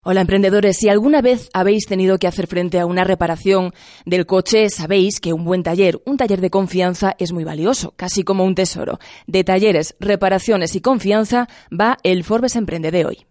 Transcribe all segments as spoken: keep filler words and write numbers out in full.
Hola emprendedores, si alguna vez habéis tenido que hacer frente a una reparación del coche, sabéis que un buen taller, un taller de confianza es muy valioso, casi como un tesoro. De talleres, reparaciones y confianza va el Forbes Emprende de hoy.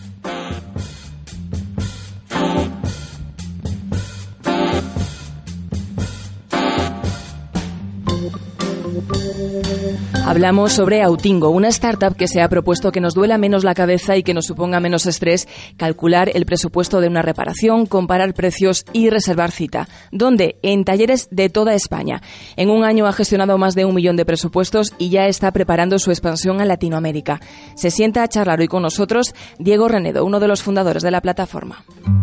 Hablamos sobre Autingo, una startup que se ha propuesto que nos duela menos la cabeza y que nos suponga menos estrés calcular el presupuesto de una reparación, comparar precios y reservar cita. ¿Dónde? En talleres de toda España. En un año ha gestionado más de un millón de presupuestos y ya está preparando su expansión a Latinoamérica. Se sienta a charlar hoy con nosotros Diego Renedo, uno de los fundadores de la plataforma.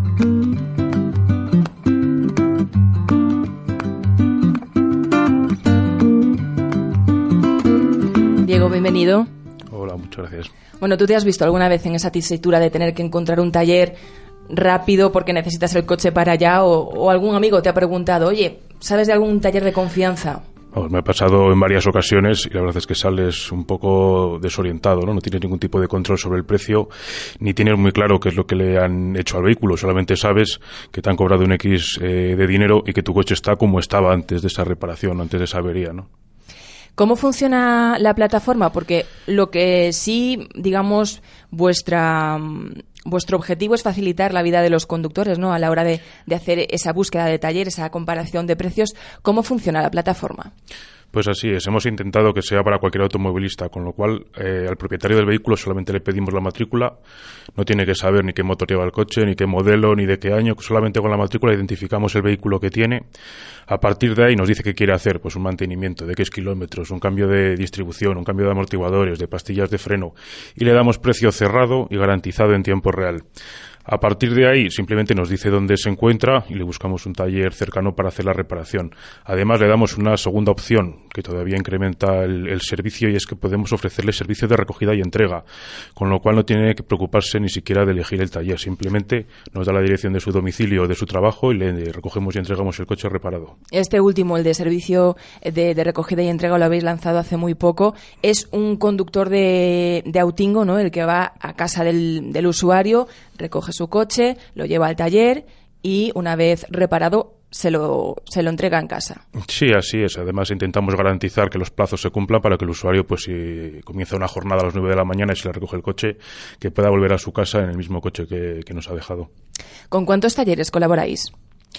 Diego, bienvenido. Hola, muchas gracias. Bueno, ¿tú te has visto alguna vez en esa tesitura de tener que encontrar un taller rápido porque necesitas el coche para allá o, o algún amigo te ha preguntado, oye, ¿sabes de algún taller de confianza? Vamos, me ha pasado en varias ocasiones y la verdad es que sales un poco desorientado, ¿no? No tienes ningún tipo de control sobre el precio, ni tienes muy claro qué es lo que le han hecho al vehículo. Solamente sabes que te han cobrado un X eh, de dinero y que tu coche está como estaba antes de esa reparación, antes de esa avería, ¿no? ¿Cómo funciona la plataforma? Porque lo que sí, digamos, vuestra vuestro objetivo es facilitar la vida de los conductores, ¿no? A la hora de, de hacer esa búsqueda de taller, esa comparación de precios. ¿Cómo funciona la plataforma? Pues así es, hemos intentado que sea para cualquier automovilista, con lo cual eh, al propietario del vehículo solamente le pedimos la matrícula, no tiene que saber ni qué motor lleva el coche, ni qué modelo, ni de qué año, solamente con la matrícula identificamos el vehículo que tiene. A partir de ahí nos dice qué quiere hacer, pues un mantenimiento, de qué kilómetros, un cambio de distribución, un cambio de amortiguadores, de pastillas de freno, y le damos precio cerrado y garantizado en tiempo real. A partir de ahí, simplemente nos dice dónde se encuentra y le buscamos un taller cercano para hacer la reparación. Además, le damos una segunda opción que todavía incrementa el, el servicio y es que podemos ofrecerle servicio de recogida y entrega, con lo cual no tiene que preocuparse ni siquiera de elegir el taller. Simplemente nos da la dirección de su domicilio o de su trabajo y le recogemos y entregamos el coche reparado. Este último, el de servicio de, de recogida y entrega, lo habéis lanzado hace muy poco. Es un conductor de, de Autingo, ¿no? El que va a casa del, del usuario, recoge su coche, lo lleva al taller y una vez reparado se lo se lo entrega en casa. Sí, así es. Además intentamos garantizar que los plazos se cumplan para que el usuario, pues si comienza una jornada a las nueve de la mañana y se le recoge el coche, que pueda volver a su casa en el mismo coche que, que nos ha dejado. ¿Con cuántos talleres colaboráis?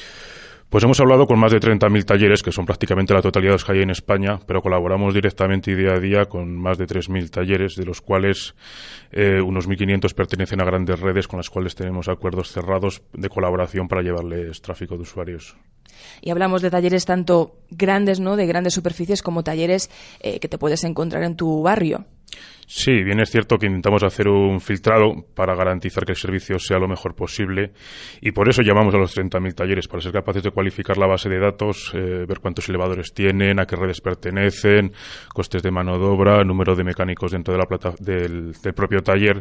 Pues hemos hablado con más de treinta mil talleres, que son prácticamente la totalidad de los que hay en España, pero colaboramos directamente y día a día con más de tres mil talleres, de los cuales eh, unos mil quinientos pertenecen a grandes redes con las cuales tenemos acuerdos cerrados de colaboración para llevarles tráfico de usuarios. Y hablamos de talleres tanto grandes, ¿no?, de grandes superficies, como talleres eh, que te puedes encontrar en tu barrio. Sí, bien es cierto que intentamos hacer un filtrado para garantizar que el servicio sea lo mejor posible y por eso llamamos a los treinta mil talleres, para ser capaces de cualificar la base de datos, eh, ver cuántos elevadores tienen, a qué redes pertenecen, costes de mano de obra, número de mecánicos dentro de la plata, del, del propio taller,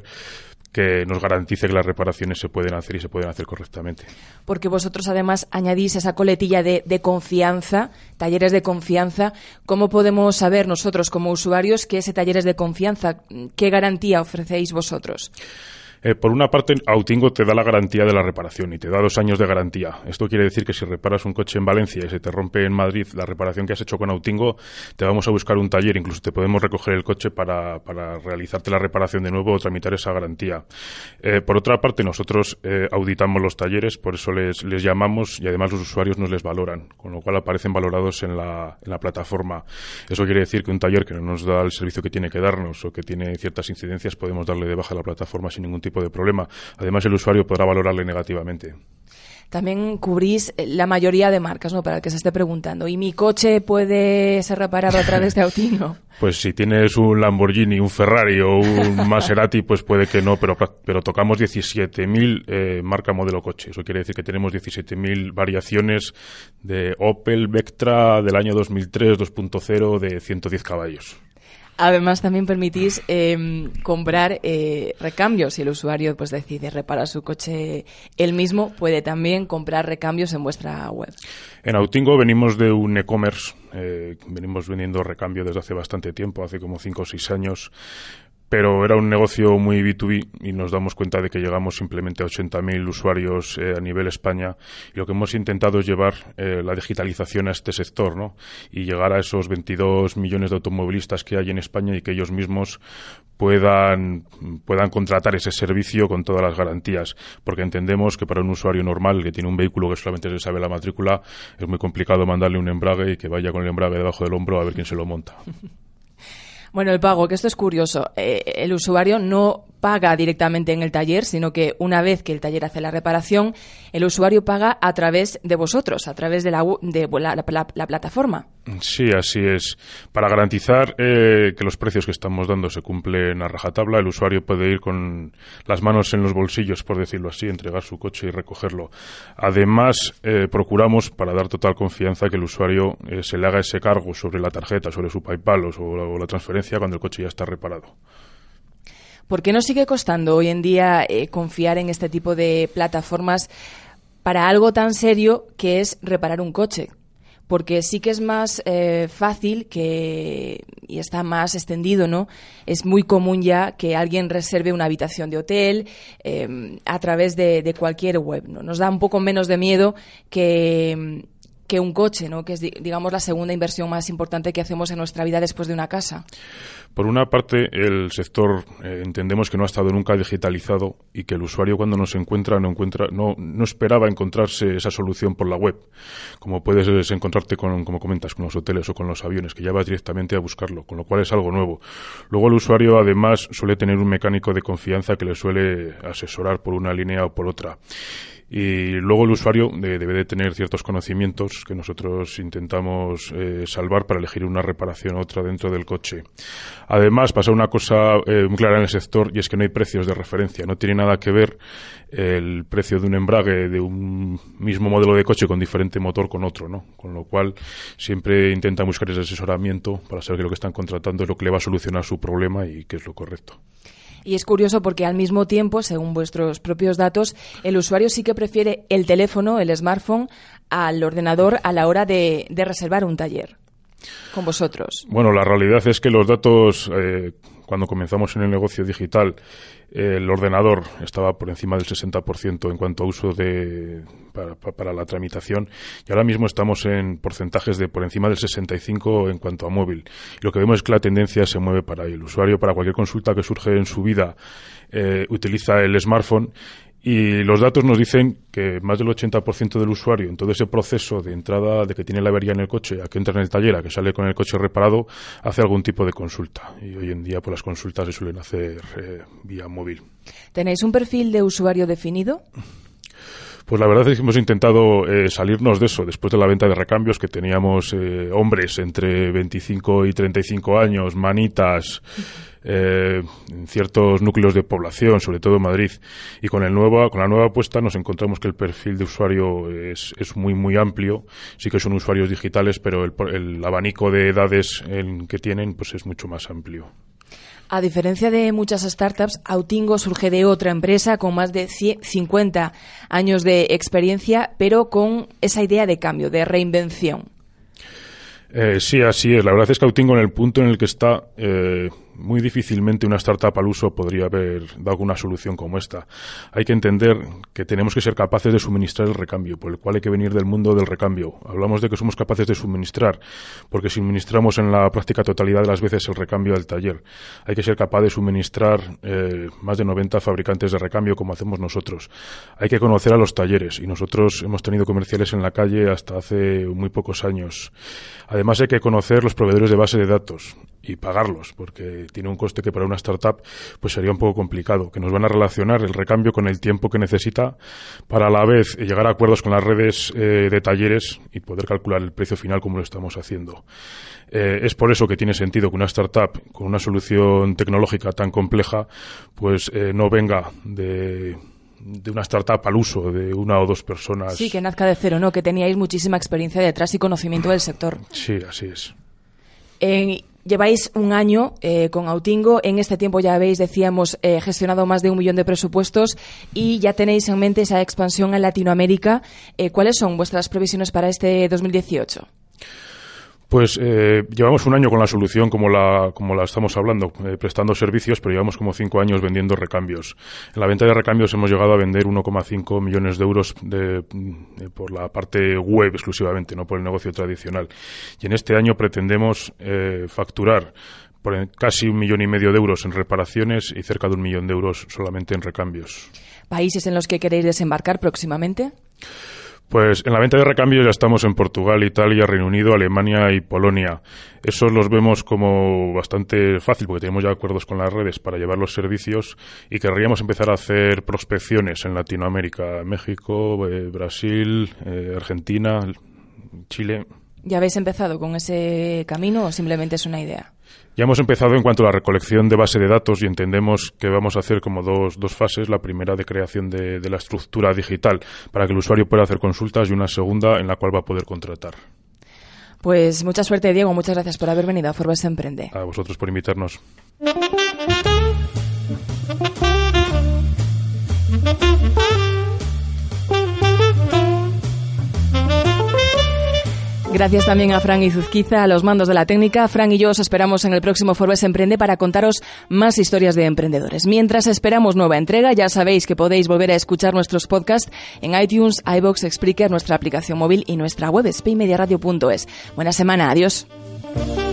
que nos garantice que las reparaciones se pueden hacer y se pueden hacer correctamente. Porque vosotros además añadís esa coletilla de, de confianza, talleres de confianza. ¿Cómo podemos saber nosotros como usuarios que ese taller es de confianza? ¿Qué garantía ofrecéis vosotros? Eh, por una parte, Autingo te da la garantía de la reparación y te da dos años de garantía. Esto quiere decir que si reparas un coche en Valencia y se te rompe en Madrid la reparación que has hecho con Autingo, te vamos a buscar un taller, incluso te podemos recoger el coche para, para realizarte la reparación de nuevo o tramitar esa garantía. Eh, por otra parte, nosotros eh, auditamos los talleres, por eso les, les llamamos y además los usuarios nos les valoran, con lo cual aparecen valorados en la, en la plataforma. Eso quiere decir que un taller que no nos da el servicio que tiene que darnos o que tiene ciertas incidencias, podemos darle de baja a la plataforma sin ningún tipo de problema. Además, el usuario podrá valorarle negativamente. También cubrís la mayoría de marcas, ¿no?, para el que se esté preguntando. ¿Y mi coche puede ser reparado a través de Autingo? Pues si tienes un Lamborghini, un Ferrari o un Maserati, pues puede que no, pero, pero tocamos diecisiete mil eh, marca, modelo, coche. Eso quiere decir que tenemos diecisiete mil variaciones de Opel Vectra del año dos mil tres, dos punto cero, de ciento diez caballos. Además, también permitís eh, comprar eh, recambios. Si el usuario pues decide reparar su coche él mismo, puede también comprar recambios en vuestra web. En Autingo venimos de un e-commerce. Eh, venimos vendiendo recambio desde hace bastante tiempo, hace como cinco o seis años. pero era un negocio muy B dos B y nos damos cuenta de que llegamos simplemente a ochenta mil usuarios eh, a nivel España, y lo que hemos intentado es llevar eh, la digitalización a este sector, ¿no? Y llegar a esos veintidós millones de automovilistas que hay en España y que ellos mismos puedan, puedan contratar ese servicio con todas las garantías, porque entendemos que para un usuario normal que tiene un vehículo que solamente se sabe la matrícula, es muy complicado mandarle un embrague y que vaya con el embrague debajo del hombro a ver quién se lo monta. Bueno, el pago, que esto es curioso. Eh, el usuario no paga directamente en el taller, sino que una vez que el taller hace la reparación, el usuario paga a través de vosotros, a través de la, de la, la, la plataforma. Sí, así es. Para garantizar eh, que los precios que estamos dando se cumplen a rajatabla, el usuario puede ir con las manos en los bolsillos, por decirlo así, entregar su coche y recogerlo. Además, eh, procuramos, para dar total confianza, que el usuario eh, se le haga ese cargo sobre la tarjeta, sobre su PayPal o, sobre, o la transferencia cuando el coche ya está reparado. ¿Por qué nos sigue costando hoy en día eh, confiar en este tipo de plataformas para algo tan serio que es reparar un coche? Porque sí que es más eh, fácil que, y está más extendido, ¿no? Es muy común ya que alguien reserve una habitación de hotel eh, a través de, de cualquier web, ¿no? Nos da un poco menos de miedo que, que un coche, ¿no? Que es, digamos, la segunda inversión más importante que hacemos en nuestra vida después de una casa. Por una parte, el sector eh, entendemos que no ha estado nunca digitalizado y que el usuario cuando nos encuentra no encuentra no, no esperaba encontrarse esa solución por la web, como puedes encontrarte con, como comentas, con los hoteles o con los aviones, que ya vas directamente a buscarlo, con lo cual es algo nuevo. Luego el usuario además suele tener un mecánico de confianza que le suele asesorar por una línea o por otra. Y luego el usuario de, debe de tener ciertos conocimientos que nosotros intentamos eh, salvar para elegir una reparación u otra dentro del coche. Además, pasa una cosa eh, muy clara en el sector, y es que no hay precios de referencia. No tiene nada que ver el precio de un embrague de un mismo modelo de coche con diferente motor con otro, ¿no? Con lo cual siempre intentan buscar ese asesoramiento para saber que lo que están contratando es lo que le va a solucionar su problema y qué es lo correcto. Y es curioso porque al mismo tiempo, según vuestros propios datos, el usuario sí que prefiere el teléfono, el smartphone, al ordenador a la hora de, de reservar un taller con vosotros. Bueno, la realidad es que los datos, eh, cuando comenzamos en el negocio digital, eh, el ordenador estaba por encima del sesenta por ciento en cuanto a uso de para, para la tramitación, y ahora mismo estamos en porcentajes de por encima del sesenta y cinco por ciento en cuanto a móvil. Y lo que vemos es que la tendencia se mueve para ahí. El usuario, para cualquier consulta que surge en su vida, eh, utiliza el smartphone. Y los datos nos dicen que más del ochenta por ciento del usuario, en todo ese proceso de entrada, de que tiene la avería en el coche, a que entra en el taller, a que sale con el coche reparado, hace algún tipo de consulta. Y hoy en día pues las consultas se suelen hacer eh, vía móvil. ¿Tenéis un perfil de usuario definido? Pues la verdad es que hemos intentado eh, salirnos de eso. Después de la venta de recambios, que teníamos eh, hombres entre veinticinco y treinta y cinco años, manitas, eh, en ciertos núcleos de población, sobre todo en Madrid, y con el nuevo, con la nueva apuesta nos encontramos que el perfil de usuario es, es muy muy amplio. Sí que son usuarios digitales, pero el, el abanico de edades en que tienen pues es mucho más amplio. A diferencia de muchas startups, Autingo surge de otra empresa con más de cincuenta años de experiencia, pero con esa idea de cambio, de reinvención. Eh, sí, así es. La verdad es que Autingo, en el punto en el que está, eh, muy difícilmente una startup al uso podría haber dado una solución como esta. Hay que entender que tenemos que ser capaces de suministrar el recambio, por el cual hay que venir del mundo del recambio. Hablamos de que somos capaces de suministrar, porque suministramos en la práctica totalidad de las veces el recambio del taller. Hay que ser capaz de suministrar eh, más de noventa fabricantes de recambio, como hacemos nosotros. Hay que conocer a los talleres, y nosotros hemos tenido comerciales en la calle hasta hace muy pocos años. Además, hay que conocer los proveedores de base de datos y pagarlos, porque tiene un coste que para una startup pues sería un poco complicado, que nos van a relacionar el recambio con el tiempo que necesita para a la vez llegar a acuerdos con las redes eh, de talleres y poder calcular el precio final como lo estamos haciendo. Eh, es por eso que tiene sentido que una startup con una solución tecnológica tan compleja pues eh, no venga de... de una startup al uso de una o dos personas. Sí, que nazca de cero, ¿no? Que teníais muchísima experiencia detrás y conocimiento del sector. Sí, así es. Eh, lleváis un año eh, con Autingo. En este tiempo ya habéis, decíamos, eh, gestionado más de un millón de presupuestos y ya tenéis en mente esa expansión en Latinoamérica. Eh, ¿Cuáles son vuestras previsiones para este dos mil dieciocho? Pues eh, llevamos un año con la solución como la como la estamos hablando, eh, prestando servicios, pero llevamos como cinco años vendiendo recambios. En la venta de recambios hemos llegado a vender uno coma cinco millones de euros de, de, por la parte web exclusivamente, no por el negocio tradicional. Y en este año pretendemos eh, facturar por casi un millón y medio de euros en reparaciones y cerca de un millón de euros solamente en recambios. ¿Países en los que queréis desembarcar próximamente? Pues en la venta de recambios ya estamos en Portugal, Italia, Reino Unido, Alemania y Polonia. Esos los vemos como bastante fácil porque tenemos ya acuerdos con las redes para llevar los servicios y querríamos empezar a hacer prospecciones en Latinoamérica, México, eh, Brasil, eh, Argentina, Chile. ¿Ya habéis empezado con ese camino o simplemente es una idea? Ya hemos empezado en cuanto a la recolección de base de datos y entendemos que vamos a hacer como dos, dos fases. La primera de creación de, de la estructura digital para que el usuario pueda hacer consultas y una segunda en la cual va a poder contratar. Pues mucha suerte, Diego. Muchas gracias por haber venido a Forbes Emprende. A vosotros por invitarnos. Gracias también a Fran Izuzquiza, a los mandos de la técnica. Fran y yo os esperamos en el próximo Forbes Emprende para contaros más historias de emprendedores. Mientras esperamos nueva entrega, ya sabéis que podéis volver a escuchar nuestros podcasts en iTunes, iVoox, Spreaker, nuestra aplicación móvil y nuestra web spay media radio punto es. Buena semana, adiós.